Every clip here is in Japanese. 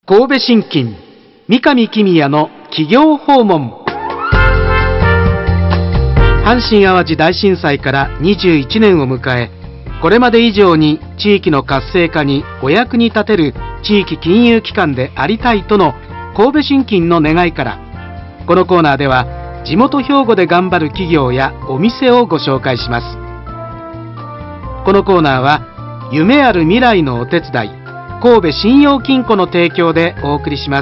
神戸信金三上公也の企業訪問。阪神・淡路大震災から21年を迎え、これまで以上に地域の活性化にお役に立てる地域金融機関でありたいとの神戸信金の願いから、このコーナーでは地元兵庫で頑張る企業やお店をご紹介します。このコーナーは夢ある未来のお手伝い、神戸信用金庫の提供でお送りします。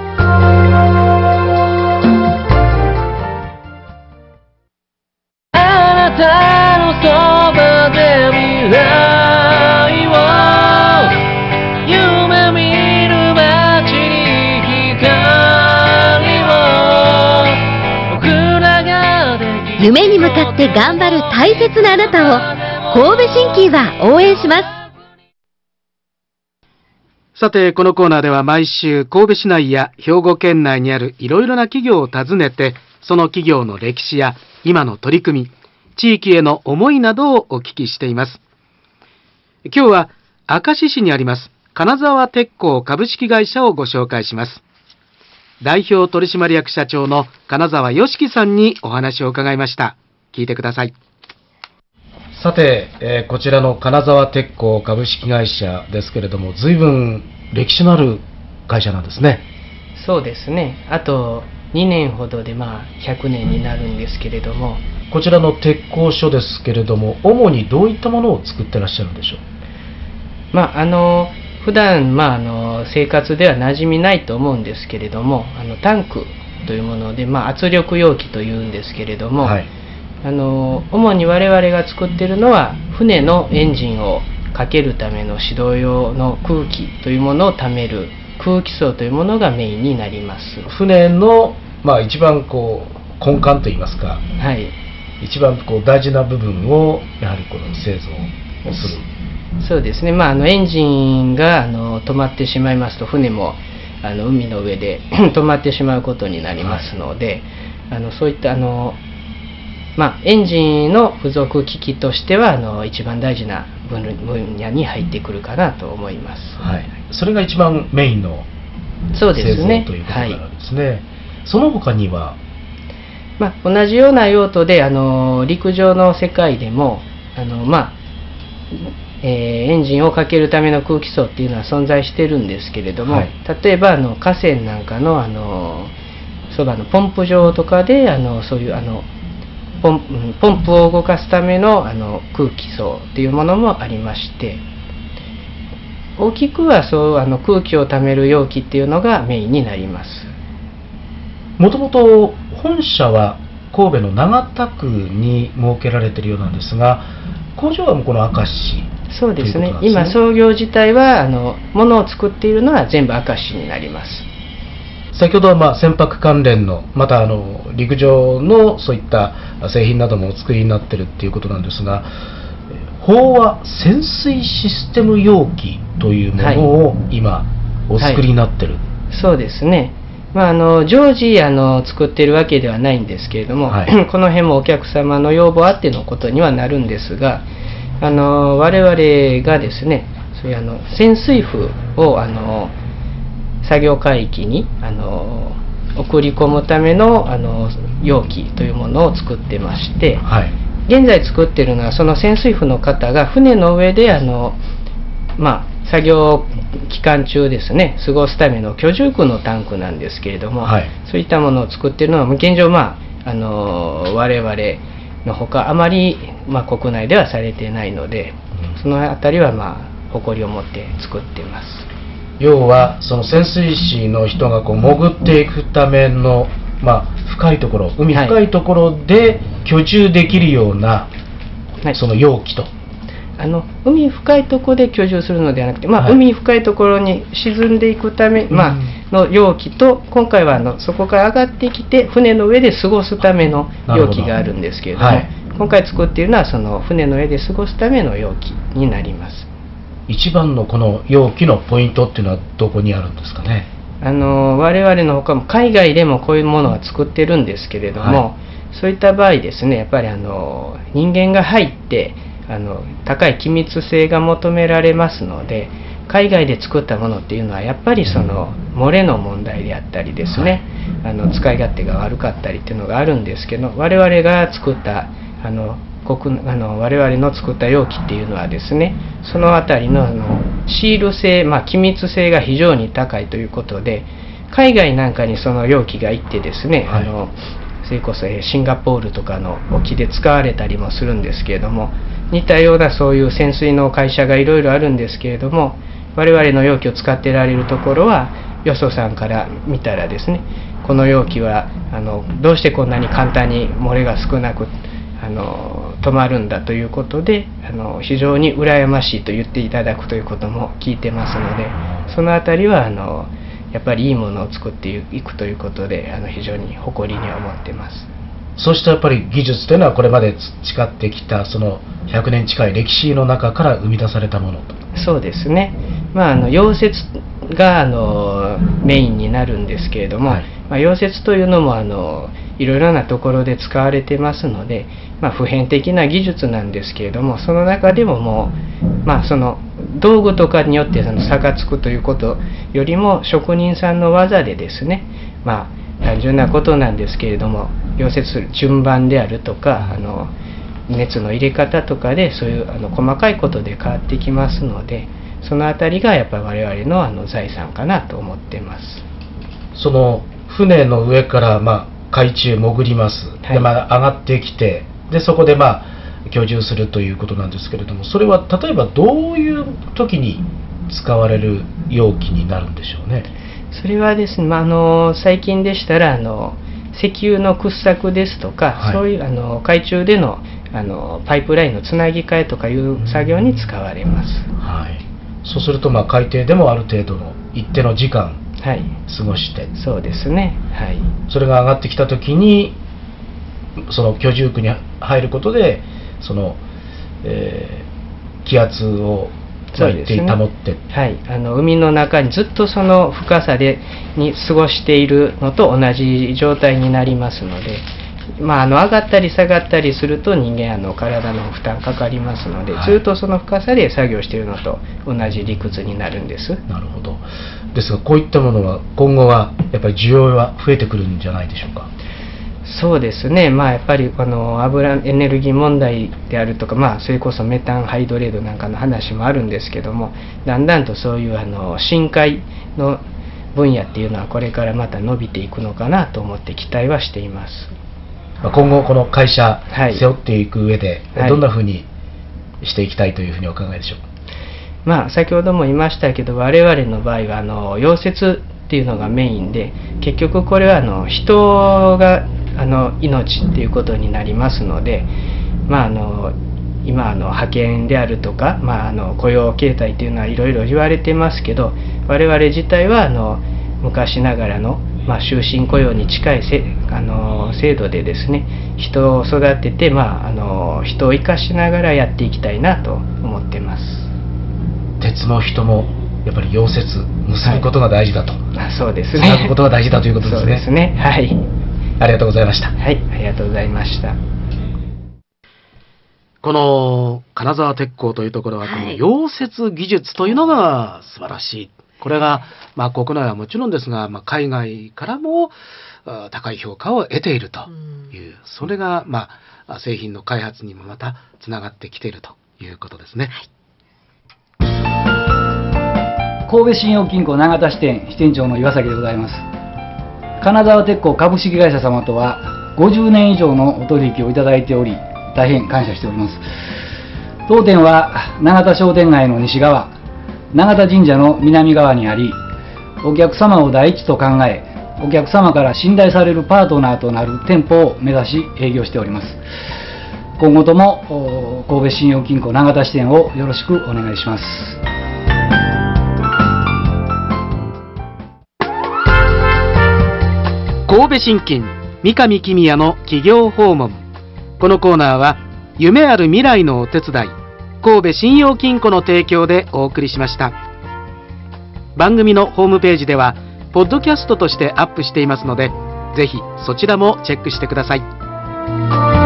あなたのそばで未来を夢見る街に光を僕らができる。 夢に向かって頑張る大切なあなたを神戸信金は応援します。 さて、このコーナーでは毎週神戸市内や兵庫県内にあるいろいろな企業を訪ねて、その企業の歴史や今の取り組み、地域への思いなどをお聞きしています。今日は明石市にあります金沢鉄工株式会社をご紹介します。代表取締役社長の金沢良樹さんにお話を伺いました。聞いてください。さて、こちらの金沢鉄工株式会社ですけれども、随分歴史のある会社なんですね。 そうですね。あと2年ほどで100年になるんですけれども。 こちらの鉄工所ですけれども、主にどういったものを作ってらっしゃるんでしょう。 普段、生活では馴染みないと思うんですけれども、タンクというもので、圧力容器というんですけれども、はい、主に我々が作っているのは船のエンジンをかけるための始動用の空気というものをためる空気層というものがメインになります。 船の、一番根幹といいますか、 はい、 一番大事な部分をやはりこの製造をする。 そうですね。エンジンが止まってしまいますと、船も海の上で止まってしまうことになりますので、はい、そういったエンジンの付属機器としては一番大事な分野に入ってくるかなと思います。 はい、それが一番メインの製造ということなんですね。はい、その他には同じような用途で陸上の世界でもエンジンをかけるための空気層っていうのは存在してるんですけれども、はい、例えば河川なんかのそばのポンプ場とかでそういうポンプを動かすための空気層っていうものもありまして、大きくは空気をためる容器っていうのがメインになります。 もともと本社は神戸の長田区に設けられているようなんですが、工場はこの明石。 そうですね。今創業自体は物を作っているのは全部明石になります。 先ほどは船舶関連の、また陸上のそういった製品などもお作りになっているっていうことなんですが、飽和潜水システム容器というものを今お作りになってる。はいはい、そうですね。常時作っているわけではないんですけれども、はい、この辺もお客様の要望あってのことにはなるんですが、我々がですね、そういう潜水符を作業海域に送り込むための容器というものを作ってまして、はい、現在作っているのはその潜水符の方が船の上で作業期間中ですね、過ごすための居住区のタンクなんですけれども、はい、そういったものを作っているのは現状我々のほかあまり国内ではされていないので、そのあたりは誇りを持って作っています。 要はその潜水士の人が潜っていくための、深いところ、海深いところで居住できるような、はい、その容器と。 海深いところで居住するのではなくて、はい、海深いところに沈んでいくため、の容器と、今回はそこから上がってきて船の上で過ごすための容器があるんですけれども、はい、今回作っているのはその船の上で過ごすための容器になります。 一番のこの容器のポイントっていうのはどこにあるんですかね。 我々のほかも海外でもこういうものは作ってるんですけれども、はい、そういった場合ですね、やっぱり人間が入って高い気密性が求められますので、 海外で作ったものっていうのはやっぱりその漏れの問題であったりですね、使い勝手が悪かったりっていうのがあるんですけど、我々が作った我々の作った容器っていうのはですね、そのあたりのシール性、気密性が非常に高いということで、海外なんかにその容器が行ってですね、それこそシンガポールとかの沖で使われたりもするんですけれども、似たようなそういう潜水の会社がいろいろあるんですけれども、我々の容器を使ってられるところは、よそさんから見たらですね、この容器はどうしてこんなに簡単に漏れが少なく止まるんだということで、非常に羨ましいと言っていただくということも聞いてますので、そのあたりはやっぱりいいものを作っていくということで非常に誇りには思ってます。 そうしたやっぱり技術というのはこれまで培ってきたその100年近い歴史の中から生み出されたものと。 そうですね、溶接がメインになるんですけれども、溶接というのもいろいろなところで使われてますので、普遍的な技術なんですけれども、その中でももう、その道具とかによって差がつくということよりも、職人さんの技でですね、単純なことなんですけれども、溶接する順番であるとか熱の入れ方とかで、そういう細かいことで変わってきますので、そのあたりがやっぱり我々の財産かなと思ってます。 その船の上から海中潜ります、で上がってきて、でそこで居住するということなんですけれども、それは例えばどういう時に使われる容器になるんでしょうね。 それはですね、最近でしたら石油の掘削ですとか、そういう海中でのパイプラインのつなぎ替えとかいう作業に使われます。 そうすると海底でもある程度の一定の時間過ごして、 そうですね、 それが上がってきた時にその居住区に入ることでその、気圧を一定に保って、 海の中にずっとその深さに過ごしているのと同じ状態になりますので、上がったり下がったりすると人間体の負担かかりますので、ずっとその深さで作業しているのと同じ理屈になるんです。 なるほど。ですがこういったものは今後はやっぱり需要は増えてくるんじゃないでしょうか。 そうですね、やっぱり油エネルギー問題であるとか、それこそメタンハイドレートなんかの話もあるんですけども、だんだんとそういう深海の分野っていうのはこれからまた伸びていくのかなと思って期待はしています。 今後この会社背負っていく上でどんなふうにしていきたいというふうにお考えでしょう。 先ほども言いましたけど、我々の場合は溶接っていうのがメインで、結局これは人が命っていうことになりますので、今派遣であるとか、雇用形態というのはいろいろ言われてますけど、我々自体は昔ながらの終身雇用に近い制度でですね、人を育てて、人を生かしながらやっていきたいなと思ってます。 鉄も人もやっぱり溶接結ぶことが大事だと、 そうですね、 つなぐことが大事だということですね。 そうですね、 ありがとうございました。 ありがとうございました。 この金沢鉄鋼というところは、この溶接技術というのが素晴らしい。これが、国内はもちろんですが、海外からも高い評価を得ているという、それが、製品の開発にもまたつながってきているということですね。 神戸信用金庫長田支店支店長の岩崎でございます。金沢鉄鋼株式会社様とは50年以上のお取引をいただいており、大変感謝しております。当店は長田商店街の西側、長田神社の南側にあり、お客様を第一と考え、お客様から信頼されるパートナーとなる店舗を目指し営業しております。今後とも神戸信用金庫長田支店をよろしくお願いします。 神戸信金三上公也の企業訪問。このコーナーは夢ある未来のお手伝い、神戸信用金庫の提供でお送りしました。番組のホームページではポッドキャストとしてアップしていますので、ぜひそちらもチェックしてください。